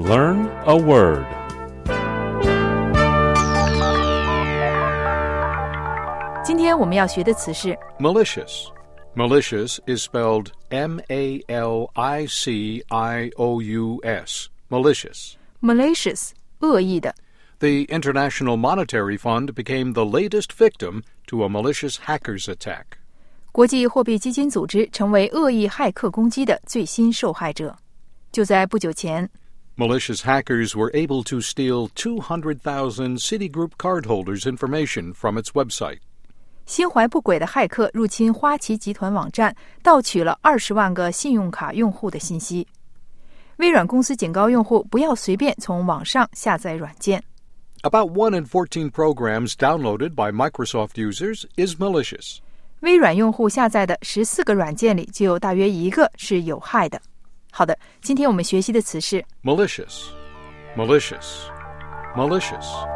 Learn a word. 今天我们要学的词是 Malicious. Malicious is spelled M-A-L-I-C-I-O-U-S. Malicious. malicious 恶意的。 The International Monetary Fund became the latest victim to a malicious hackers attack. 国际货币基金组织成为恶意骇客攻击的最新受害者。就在不久前 Malicious hackers were able to steal 200,000 Citigroup cardholders' information from its website. 心怀不轨的骇客入侵花旗集团网站，盗取了20万个信用卡用户的信息。微软公司警告用户不要随便从网上下载软件。 About 1 in 14 programs downloaded by Microsoft users is malicious. 微软用户下载的14个软件里，就有大约1个是有害的。好的，今天我们学习的词是 Malicious. Malicious. Malicious.